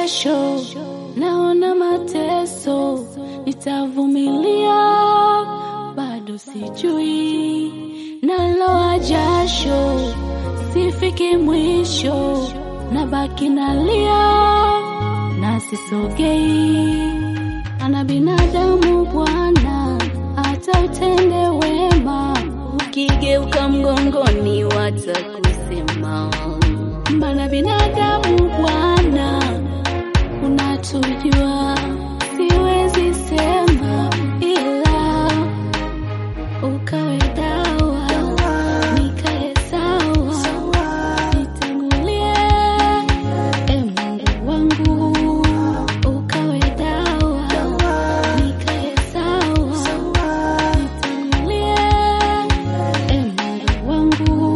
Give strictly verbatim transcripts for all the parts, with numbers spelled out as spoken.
kesho, naona mateso, nitavumilia, bado sijui, naloa jasho, sifiki mwisho, nabaki nalia, na sisogei. Ana binadamu Bwana, hata utende wema, ukigeuka mgongoni watakusema. Mana binadamu Bwana, unatujua, siwezi sema ila ukawe dawa, nikae sawa, nitangulie, e Mungu wangu, ukawe dawa, nikae sawa, nitangulie, e Mungu wangu.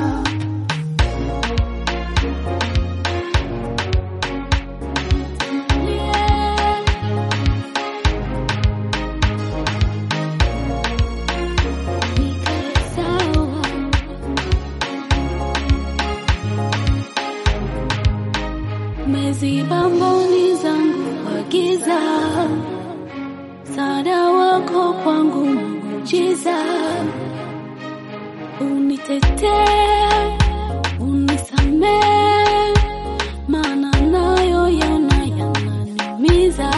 Umeziba mboni zangu kwa giza, msaada wako kwangu muujiza. Unitetee, unisamee, maana nayo yana yananiumiza.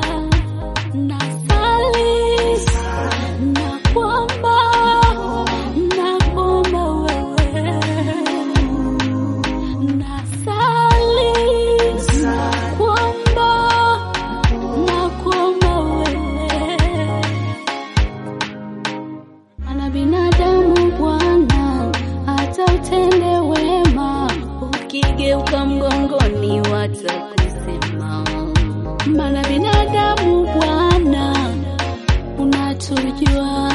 Nasali, nakuomba, nakuomba wewe. Nasali, binadamu Bwana, hata utende wema, ukigeuka mgongoni watakusema. Mana binadamu Bwana, unatujua,